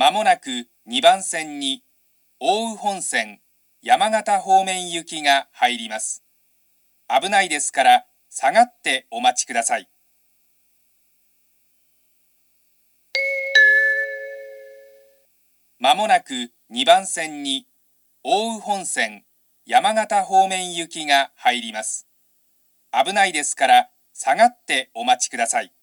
まもなく2番線に奥羽本線山形方面行きが入ります。危ないですから下がってお待ちください。まもなく2番線に奥羽本線山形方面行きが入ります。危ないですから下がってお待ちください。